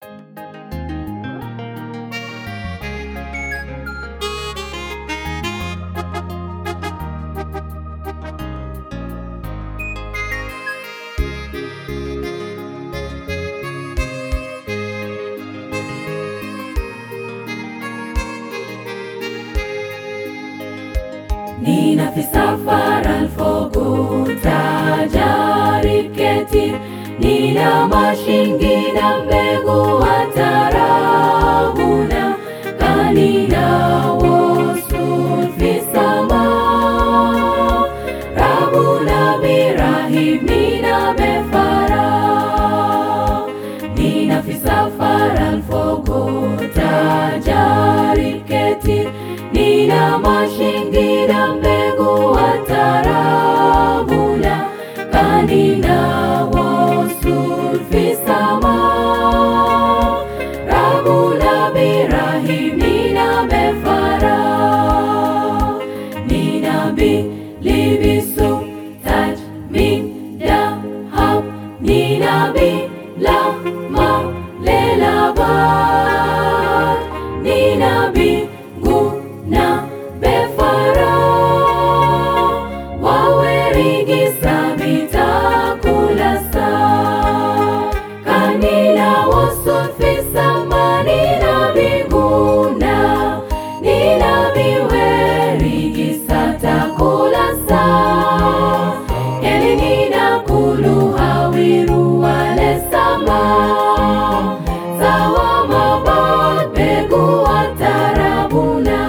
Nina fi safar alfogota jarib ketir, nina mashingina mbegu atarabuna, kanina wasud fi sama, rabuna birahim nina befara. Nina fi safar alfogota jarib ketir, nina mashingina mbegu atarabuna, kanina wasud fi sama, rabuna birahim nina befara. Nina bi libisu taj min dahab, nina bi lama lelabat, nina bi guna befara, wawerigi sabita kulasa, kanina wasud fi sama, nina biguna, nina biwerigi sata kulasa, eli nina kulu hawiru wale sama, sawa mabad begu atarabuna,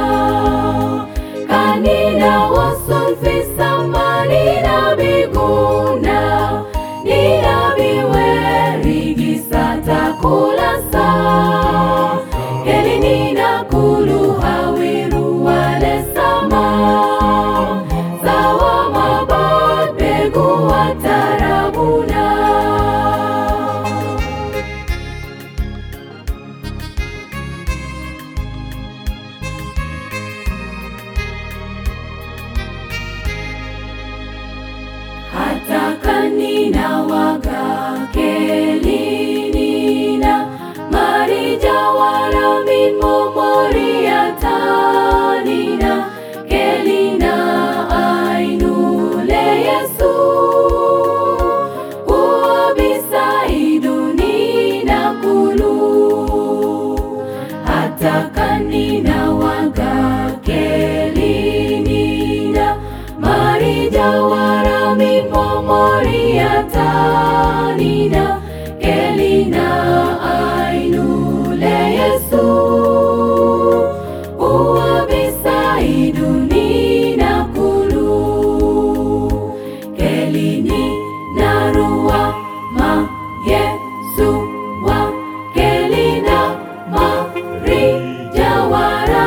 kanina wasud fi sama, nina biguna, nina biwerigi sata kulasa, eli nina kulu hawiru wale sama, sawa mabad begu atarabuna. Hata kanina waga kelinina, marija wara min momoriatanina, kelina ainule Yesu, uabisa idunina kulu. Hata kanina waga kelinina, marija wara min momoriatanina, kelina ainule Yesu, uabisa idunina kulu. Kelini narua ma Yesu wa, kelina marija wara,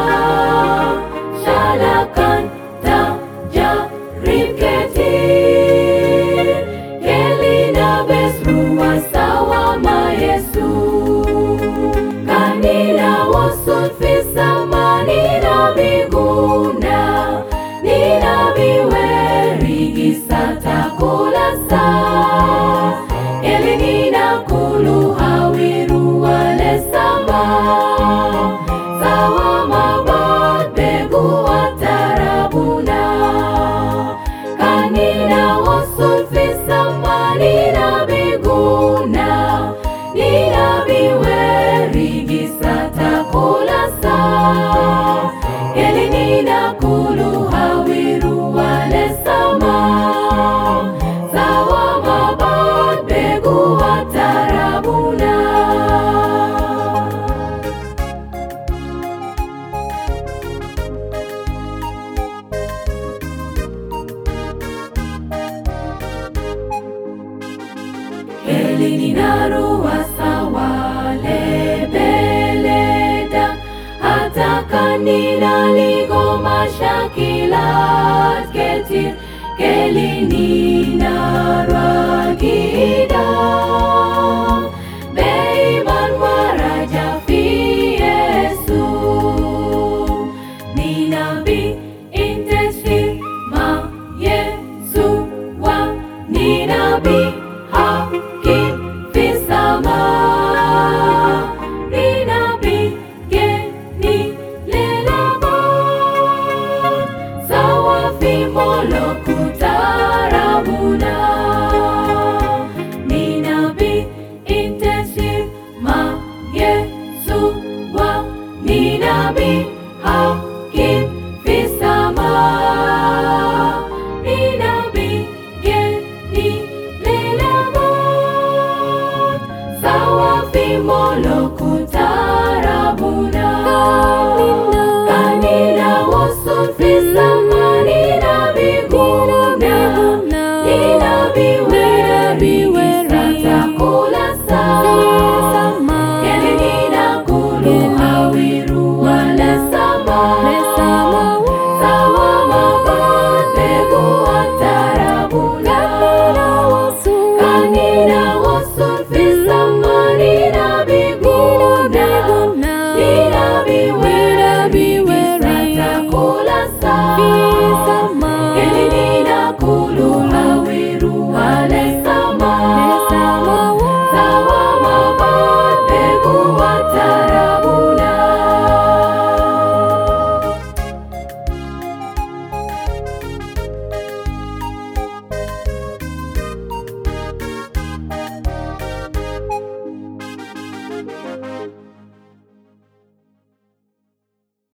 shalakan ta jarib ketir, kelina besrua sawa ma Yesu, kanina wasud fi sama, nina biguna, nina biwerigi sata kulasa, eli nina kulu hawiru wale sama, sawa mabad begu atarabuna, kanina wasud fi sama, nina biguna, nina biwerigi sata kulasa, eli nina kulu hawiru wale sama, sawa mabad begu atarabuna. Kelini narua sawa lebeleda, hata kanina ligo mashakilat ketir, kelini naragida, beiman waraja fi Yesu, nina bi intensif ma Yesu wa, nina bi hakim fi sama, Molo